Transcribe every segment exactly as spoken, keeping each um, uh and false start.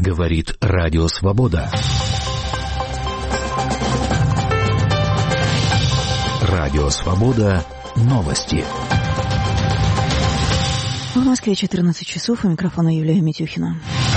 Говорит Радио Свобода. Радио Свобода. Новости. В Москве четырнадцать часов, у микрофона Юлия Митюхина.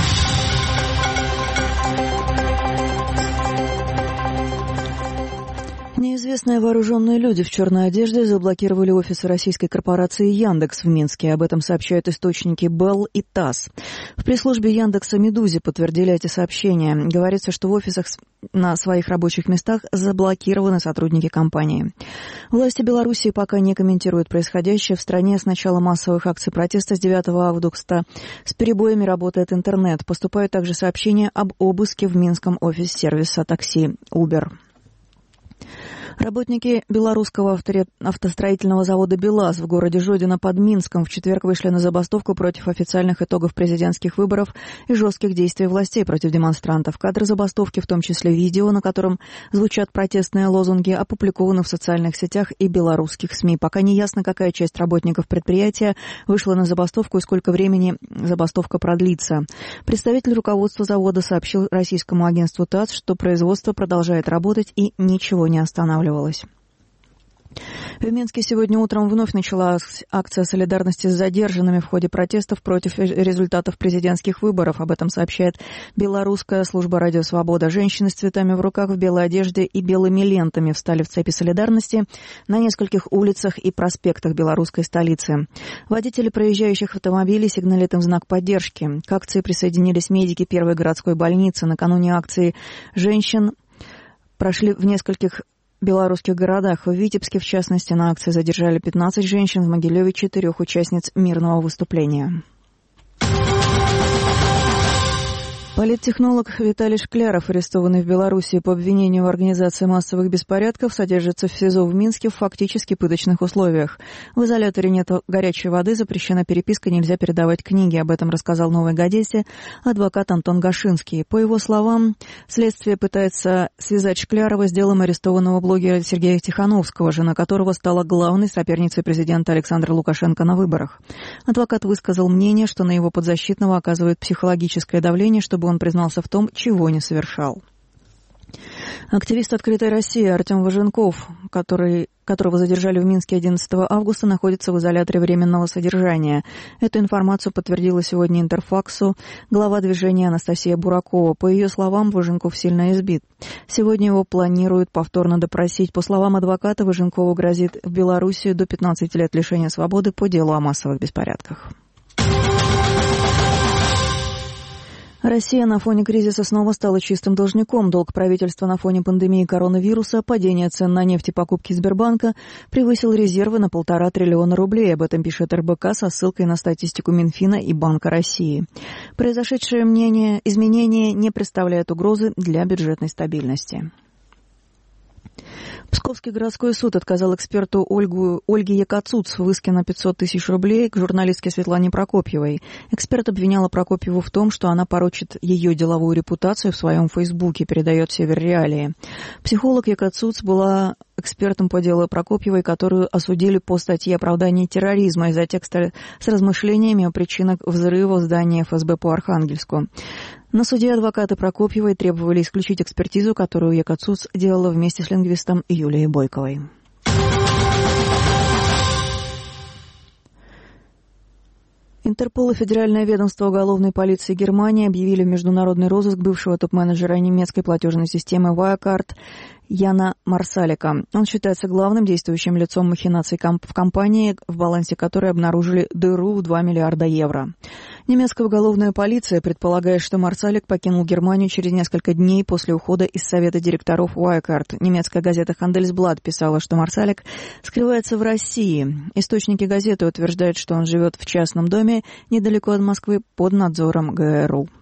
Неизвестные вооруженные люди в черной одежде заблокировали офисы российской корпорации «Яндекс» в Минске. Об этом сообщают источники Белл и ТАСС. В пресс-службе Яндекса «Медузе» подтвердили эти сообщения. Говорится, что в офисах на своих рабочих местах заблокированы сотрудники компании. Власти Белоруссии пока не комментируют происходящее. В стране с начала массовых акций протеста с девятого августа с перебоями работает интернет. Поступают также сообщения об обыске в минском офисе сервиса такси Uber. Работники белорусского автостроительного завода «БелАЗ» в городе Жодино под Минском в четверг вышли на забастовку против официальных итогов президентских выборов и жестких действий властей против демонстрантов. Кадры забастовки, в том числе видео, на котором звучат протестные лозунги, опубликованы в социальных сетях и белорусских СМИ. Пока не ясно, какая часть работников предприятия вышла на забастовку и сколько времени забастовка продлится. Представитель руководства завода сообщил российскому агентству ТАСС, что производство продолжает работать и ничего не останавливается. В Минске сегодня утром вновь началась акция солидарности с задержанными в ходе протестов против результатов президентских выборов. Об этом сообщает белорусская служба «Радио Свобода». Женщины с цветами в руках, в белой одежде и белыми лентами встали в цепи солидарности на нескольких улицах и проспектах белорусской столицы. Водители проезжающих автомобилей сигналят им в знак поддержки. К акции присоединились медики первой городской больницы. Накануне акции женщин прошли в нескольких белорусских городах. В Витебске, в частности, на акции задержали пятнадцать женщин, в Могилеве четырех участниц мирного выступления. Политтехнолог Виталий Шкляров, арестованный в Беларуси по обвинению в организации массовых беспорядков, содержится в СИЗО в Минске в фактически пыточных условиях. В изоляторе нет горячей воды, запрещена переписка, нельзя передавать книги. Об этом рассказал «Новой газете» адвокат Антон Гашинский. По его словам, следствие пытается связать Шклярова с делом арестованного блогера Сергея Тихановского, жена которого стала главной соперницей президента Александра Лукашенко на выборах. Адвокат высказал мнение, что на его подзащитного оказывает психологическое давление, чтобы он признался в том, чего не совершал. Активист «Открытой России» Артем Важенков, который, которого задержали в Минске одиннадцатого августа, находится в изоляторе временного содержания. Эту информацию подтвердила сегодня Интерфаксу глава движения Анастасия Буракова. По ее словам, Важенков сильно избит. Сегодня его планируют повторно допросить. По словам адвоката, Важенкову грозит в Белоруссии до пятнадцати лет лишения свободы по делу о массовых беспорядках. Россия на фоне кризиса снова стала чистым должником. Долг правительства на фоне пандемии коронавируса, падения цен на нефть и покупки Сбербанка превысил резервы на полтора триллиона рублей. Об этом пишет эр бэ ка со ссылкой на статистику Минфина и Банка России. Произошедшие мнение, изменения не представляют угрозы для бюджетной стабильности. Псковский городской суд отказал эксперту Ольгу, Ольге Якацуц в иске на пятьсот тысяч рублей к журналистке Светлане Прокопьевой. Эксперт обвиняла Прокопьеву в том, что она порочит ее деловую репутацию в своем фейсбуке, передает Север Реалии. Психолог Якацуц была экспертом по делу Прокопьевой, которую осудили по статье «Оправдание терроризма» из-за текста с размышлениями о причинах взрыва здания эф эс бэ по Архангельску. На суде адвокаты Прокопьевой требовали исключить экспертизу, которую Якацуц делала вместе с лингвистом Юлией Бойковой. Интерпол и Федеральное ведомство уголовной полиции Германии объявили в международный розыск бывшего топ-менеджера немецкой платежной системы Wirecard Яна Марсалика. Он считается главным действующим лицом махинаций в компании, в балансе которой обнаружили дыру в два миллиарда евро. Немецкая уголовная полиция предполагает, что Марсалик покинул Германию через несколько дней после ухода из совета директоров Wirecard. Немецкая газета Handelsblatt писала, что Марсалик скрывается в России. Источники газеты утверждают, что он живет в частном доме недалеко от Москвы под надзором гэ эр у.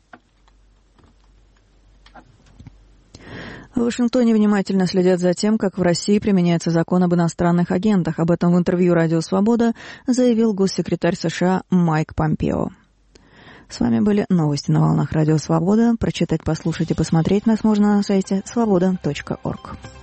В Вашингтоне внимательно следят за тем, как в России применяется закон об иностранных агентах. Об этом в интервью «Радио Свобода» заявил госсекретарь США Майк Помпео. С вами были новости на волнах «Радио Свобода». Прочитать, послушать и посмотреть нас можно на сайте свобода точка орг.